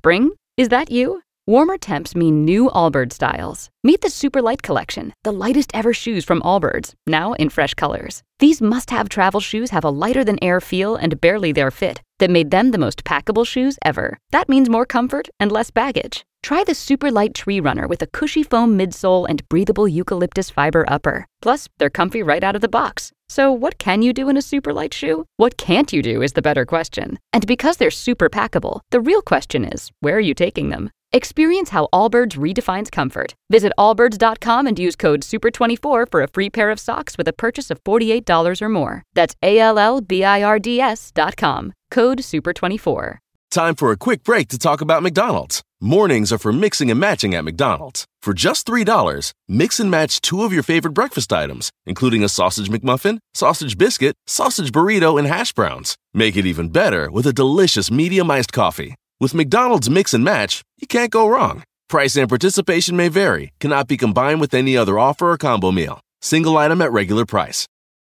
Spring? Is that you? Warmer temps mean new Allbirds styles. Meet the Super Light Collection, the lightest ever shoes from Allbirds, now in fresh colors. These must-have travel shoes have a lighter-than-air feel and barely their fit that made them the most packable shoes ever. That means more comfort and less baggage. Try the Super Light Tree Runner with a cushy foam midsole and breathable eucalyptus fiber upper. Plus, they're comfy right out of the box. So what can you do in a super light shoe? What can't you do is the better question. And because they're super packable, the real question is, where are you taking them? Experience how Allbirds redefines comfort. Visit allbirds.com and use code SUPER24 for a free pair of socks with a purchase of $48 or more. That's ALLBIRDS.com. Code SUPER24. Time for a quick break to talk about McDonald's. Mornings are for mixing and matching at McDonald's. For just $3, mix and match 2 of your favorite breakfast items, including a sausage McMuffin, sausage biscuit, sausage burrito, and hash browns. Make it even better with a delicious medium iced coffee. With McDonald's Mix and Match, you can't go wrong. Price and participation may vary. Cannot be combined with any other offer or combo meal. Single item at regular price.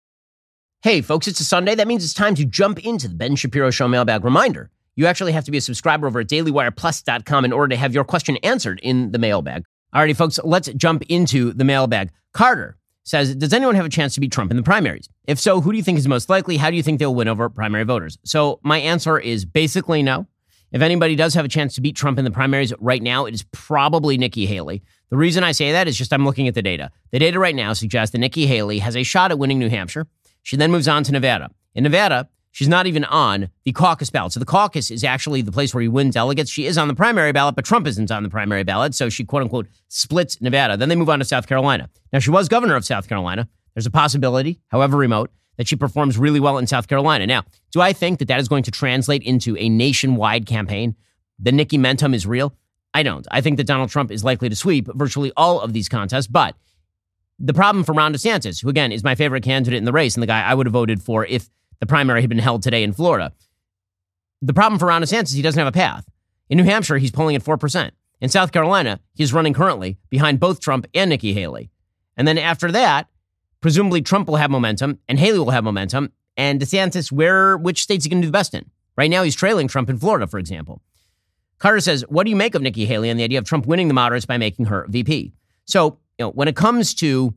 Hey, folks, it's a Sunday. That means it's time to jump into the Ben Shapiro Show mailbag. Reminder, you actually have to be a subscriber over at DailyWirePlus.com in order to have your question answered in the mailbag. Alrighty, folks, let's jump into the mailbag. Carter says, does anyone have a chance to beat Trump in the primaries? If so, who do you think is most likely? How do you think they'll win over primary voters? So my answer is basically no. If anybody does have a chance to beat Trump in the primaries right now, it is probably Nikki Haley. The reason I say that is just I'm looking at the data. The data right now suggests that Nikki Haley has a shot at winning New Hampshire. She then moves on to Nevada. In Nevada, she's not even on the caucus ballot. So the caucus is actually the place where you win delegates. She is on the primary ballot, but Trump isn't on the primary ballot. So she, quote unquote, splits Nevada. Then they move on to South Carolina. Now, she was governor of South Carolina. There's a possibility, however remote, that she performs really well in South Carolina. Now, do I think that that is going to translate into a nationwide campaign? The Nikki momentum is real? I don't. I think that Donald Trump is likely to sweep virtually all of these contests. But the problem for Ron DeSantis, who again is my favorite candidate in the race and the guy I would have voted for if the primary had been held today in Florida. The problem for Ron DeSantis, he doesn't have a path. In New Hampshire, he's polling at 4%. In South Carolina, he's running currently behind both Trump and Nikki Haley. And then after that, presumably Trump will have momentum and Haley will have momentum. And DeSantis, which states he can do the best in? Right now, he's trailing Trump in Florida, for example. Carter says, what do you make of Nikki Haley and the idea of Trump winning the moderates by making her VP? So, when it comes to,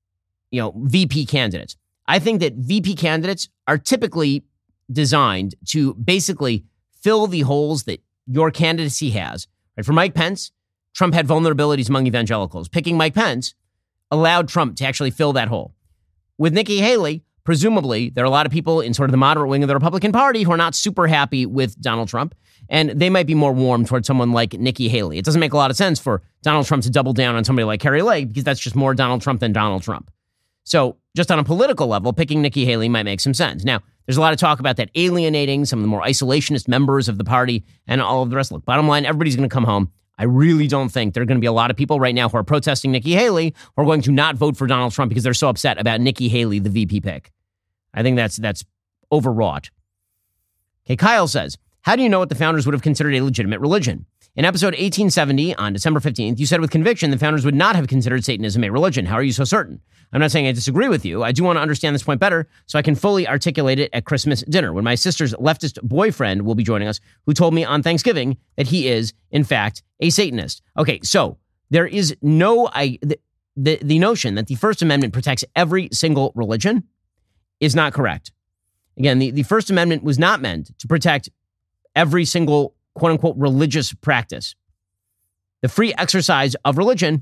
VP candidates, I think that VP candidates are typically designed to basically fill the holes that your candidacy has. Right? For Mike Pence, Trump had vulnerabilities among evangelicals. Picking Mike Pence allowed Trump to actually fill that hole. With Nikki Haley, presumably, there are a lot of people in sort of the moderate wing of the Republican Party who are not super happy with Donald Trump, and they might be more warm towards someone like Nikki Haley. It doesn't make a lot of sense for Donald Trump to double down on somebody like Kari Lake because that's just more Donald Trump than Donald Trump. So just on a political level, picking Nikki Haley might make some sense. Now, there's a lot of talk about that alienating some of the more isolationist members of the party and all of the rest. Look, bottom line, everybody's going to come home. I really don't think there are going to be a lot of people right now who are protesting Nikki Haley who are going to not vote for Donald Trump because they're so upset about Nikki Haley, the VP pick. I think that's overwrought. Okay, Kyle says, how do you know what the founders would have considered a legitimate religion? In episode 1870 on December 15th, you said with conviction the founders would not have considered Satanism a religion. How are you so certain? I'm not saying I disagree with you. I do want to understand this point better so I can fully articulate it at Christmas dinner when my sister's leftist boyfriend will be joining us, who told me on Thanksgiving that he is, in fact, a Satanist. Okay, so there is the notion that the First Amendment protects every single religion is not correct. Again, the First Amendment was not meant to protect every single quote-unquote religious practice. The free exercise of religion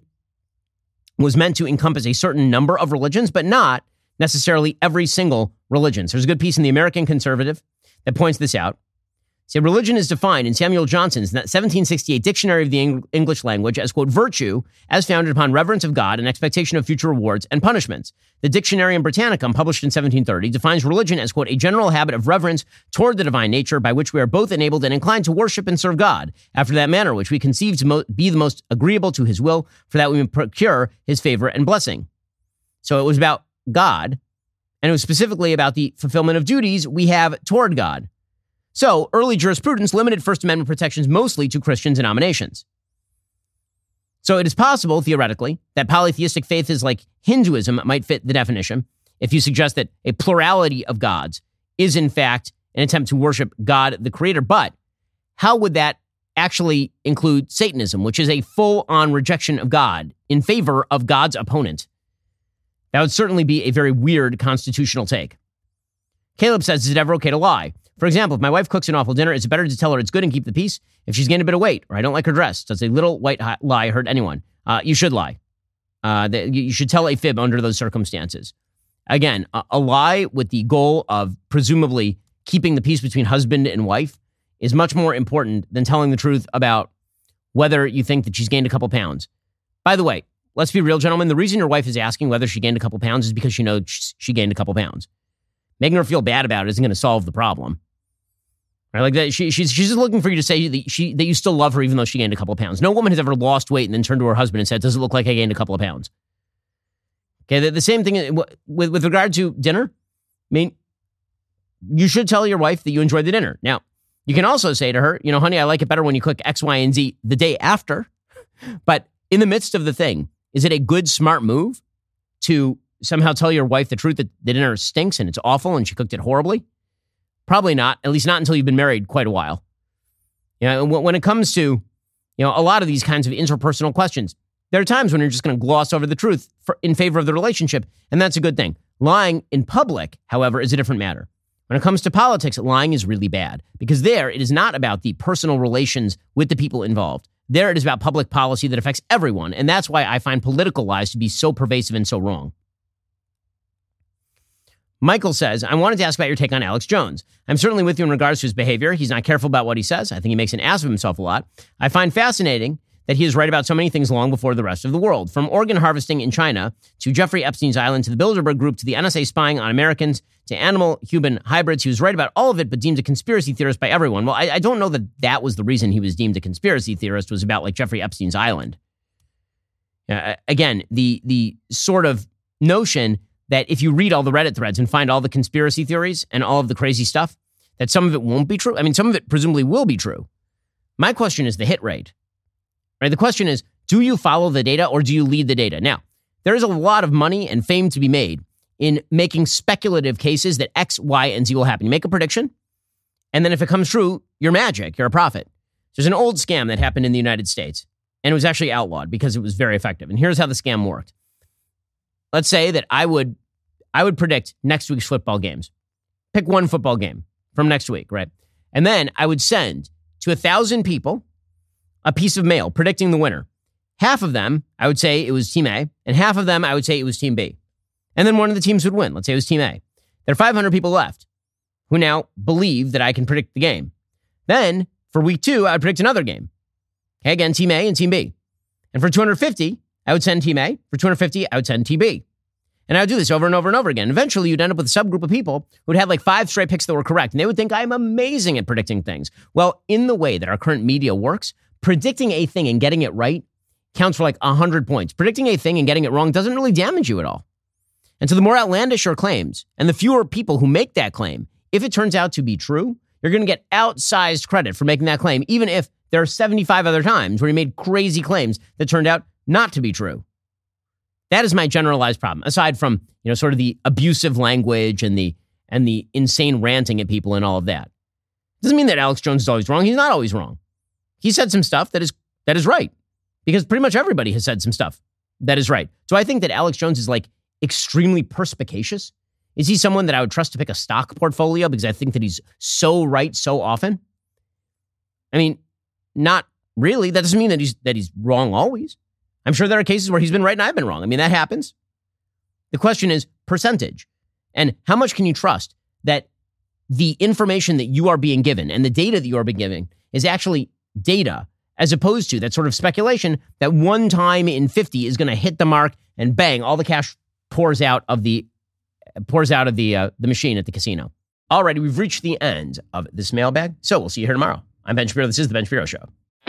was meant to encompass a certain number of religions, but not necessarily every single religion. So there's a good piece in the American Conservative that points this out. See, religion is defined in Samuel Johnson's 1768 Dictionary of the English Language as, quote, virtue as founded upon reverence of God and expectation of future rewards and punishments. The Dictionarium Britannicum, published in 1730, defines religion as, quote, a general habit of reverence toward the divine nature by which we are both enabled and inclined to worship and serve God after that manner which we conceive to be the most agreeable to his will, for that we may procure his favor and blessing. So it was about God, and it was specifically about the fulfillment of duties we have toward God. So, early jurisprudence limited First Amendment protections mostly to Christian denominations. So it is possible, theoretically, that polytheistic faiths like Hinduism might fit the definition if you suggest that a plurality of gods is, in fact, an attempt to worship God, the creator. But how would that actually include Satanism, which is a full-on rejection of God in favor of God's opponent. That would certainly be a very weird constitutional take. Caleb says, is it ever okay to lie? For example, if my wife cooks an awful dinner, is it better to tell her it's good and keep the peace? If she's gained a bit of weight, or I don't like her dress, does a little white lie hurt anyone? You should lie. You should tell a fib under those circumstances. Again, a lie with the goal of presumably keeping the peace between husband and wife is much more important than telling the truth about whether you think that she's gained a couple pounds. By the way, let's be real, gentlemen. The reason your wife is asking whether she gained a couple pounds is because she knows she gained a couple pounds. Making her feel bad about it isn't going to solve the problem. Right? Like that, she's just looking for you to say that you still love her even though she gained a couple of pounds. No woman has ever lost weight and then turned to her husband and said, does it look like I gained a couple of pounds? Okay, the same thing with regard to dinner. I mean, you should tell your wife that you enjoyed the dinner. Now, you can also say to her, honey, I like it better when you cook X, Y, and Z the day after. But in the midst of the thing, is it a good, smart move to somehow tell your wife the truth that the dinner stinks and it's awful and she cooked it horribly? Probably not, at least not until you've been married quite a while. When it comes to, a lot of these kinds of interpersonal questions, there are times when you're just going to gloss over the truth in favor of the relationship, and that's a good thing. Lying in public, however, is a different matter. When it comes to politics, lying is really bad because there it is not about the personal relations with the people involved. There it is about public policy that affects everyone, and that's why I find political lies to be so pervasive and so wrong. Michael says, I wanted to ask about your take on Alex Jones. I'm certainly with you in regards to his behavior. He's not careful about what he says. I think he makes an ass of himself a lot. I find fascinating that he is right about so many things long before the rest of the world. From organ harvesting in China, to Jeffrey Epstein's Island, to the Bilderberg Group, to the NSA spying on Americans, to animal-human hybrids. He was right about all of it, but deemed a conspiracy theorist by everyone. Well, I don't know that that was the reason he was deemed a conspiracy theorist, was about like Jeffrey Epstein's Island. Again, the sort of notion that if you read all the Reddit threads and find all the conspiracy theories and all of the crazy stuff, that some of it won't be true. I mean, some of it presumably will be true. My question is the hit rate. Right? The question is, do you follow the data or do you lead the data? Now, there is a lot of money and fame to be made in making speculative cases that X, Y, and Z will happen. You make a prediction, and then if it comes true, you're magic. You're a prophet. There's an old scam that happened in the United States, and it was actually outlawed because it was very effective. And here's how the scam worked. Let's say that I would predict next week's football games. Pick one football game from next week, right? And then I would send to 1,000 people a piece of mail predicting the winner. Half of them, I would say it was Team A, and half of them, I would say it was Team B. And then one of the teams would win. Let's say it was Team A. There are 500 people left who now believe that I can predict the game. Then, for week 2, I would predict another game. Okay, again, Team A and Team B. And for 250, I would send Team A. For 250, I would send Team B. And I would do this over and over and over again. Eventually, you'd end up with a subgroup of people who'd had like 5 straight picks that were correct. And they would think I'm amazing at predicting things. Well, in the way that our current media works, predicting a thing and getting it right counts for like 100 points. Predicting a thing and getting it wrong doesn't really damage you at all. And so the more outlandish your claims and the fewer people who make that claim, if it turns out to be true, you're going to get outsized credit for making that claim, even if there are 75 other times where you made crazy claims that turned out not to be true. That is my generalized problem, aside from, sort of the abusive language and the insane ranting at people and all of that. Doesn't mean that Alex Jones is always wrong. He's not always wrong. He said some stuff that is right, because pretty much everybody has said some stuff that is right. So I think that Alex Jones is like extremely perspicacious. Is he someone that I would trust to pick a stock portfolio because I think that he's so right so often? I mean, not really. That doesn't mean that he's wrong always. I'm sure there are cases where he's been right and I've been wrong. I mean, that happens. The question is percentage. And how much can you trust that the information that you are being given and the data that you are being given is actually data, as opposed to that sort of speculation that one time in 50 is going to hit the mark and bang, all the cash pours out of the machine at the casino. Alrighty, we've reached the end of this mailbag, so we'll see you here tomorrow. I'm Ben Shapiro. This is The Ben Shapiro Show.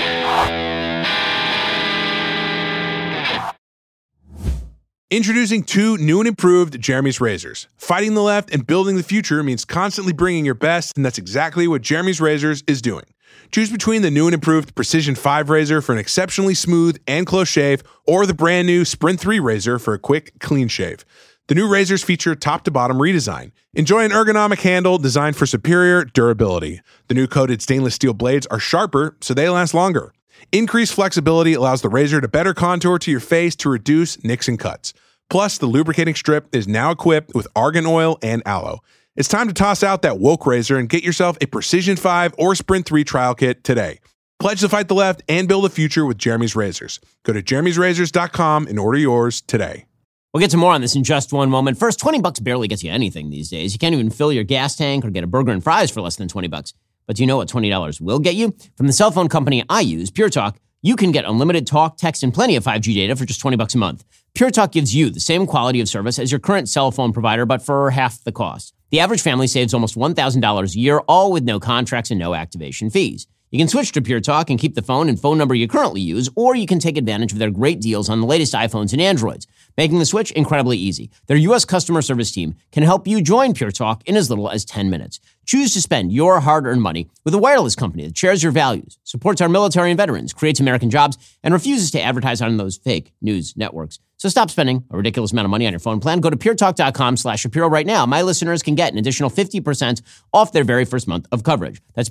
Introducing 2 new and improved Jeremy's razors. Fighting the left and building the future means constantly bringing your best, and that's exactly what Jeremy's Razors is doing. Choose between the new and improved Precision 5 razor for an exceptionally smooth and close shave, or the brand new Sprint 3 razor for a quick, clean shave. The new razors feature top-to-bottom redesign. Enjoy an ergonomic handle designed for superior durability. The new coated stainless steel blades are sharper, so they last longer. Increased flexibility allows the razor to better contour to your face to reduce nicks and cuts. Plus, the lubricating strip is now equipped with argan oil and aloe. It's time to toss out that woke razor and get yourself a Precision 5 or Sprint 3 trial kit today. Pledge to fight the left and build a future with Jeremy's Razors. Go to jeremy'srazors.com and order yours today. We'll get to more on this in just one moment. First, $20 barely gets you anything these days. You can't even fill your gas tank or get a burger and fries for less than $20. But do you know what $20 will get you? From the cell phone company I use, Pure Talk, you can get unlimited talk, text, and plenty of 5G data for just $20 a month. Pure Talk gives you the same quality of service as your current cell phone provider, but for half the cost. The average family saves almost $1,000 a year, all with no contracts and no activation fees. You can switch to Pure Talk and keep the phone and phone number you currently use, or you can take advantage of their great deals on the latest iPhones and Androids, making the switch incredibly easy. Their U.S. customer service team can help you join Pure Talk in as little as 10 minutes. Choose to spend your hard-earned money with a wireless company that shares your values, supports our military and veterans, creates American jobs, and refuses to advertise on those fake news networks. So stop spending a ridiculous amount of money on your phone plan. Go to puretalk.com/Shapiro right now. My listeners can get an additional 50% off their very first month of coverage. That's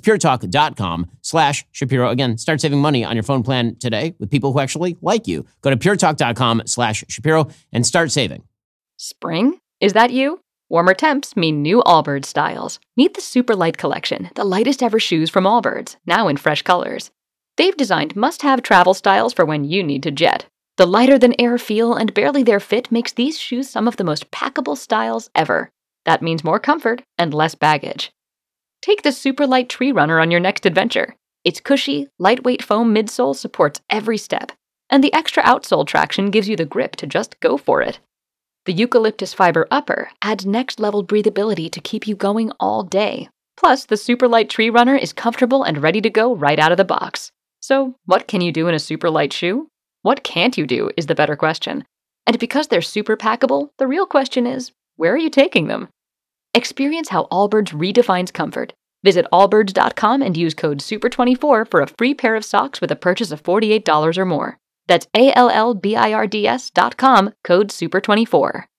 puretalk.com/Shapiro. Again, start saving money on your phone plan today with people who actually like you. Go to puretalk.com/Shapiro and start saving. Spring? Is that you? Warmer temps mean new Allbirds styles. Meet the Super Light Collection, the lightest ever shoes from Allbirds, now in fresh colors. They've designed must-have travel styles for when you need to jet. The lighter-than-air feel and barely-there fit makes these shoes some of the most packable styles ever. That means more comfort and less baggage. Take the Super Light Tree Runner on your next adventure. Its cushy, lightweight foam midsole supports every step, and the extra outsole traction gives you the grip to just go for it. The eucalyptus fiber upper adds next-level breathability to keep you going all day. Plus, the Super Light Tree Runner is comfortable and ready to go right out of the box. So, what can you do in a super light shoe? What can't you do is the better question. And because they're super packable, the real question is, where are you taking them? Experience how Allbirds redefines comfort. Visit allbirds.com and use code SUPER24 for a free pair of socks with a purchase of $48 or more. That's ALLBIRDS.com, code SUPER24.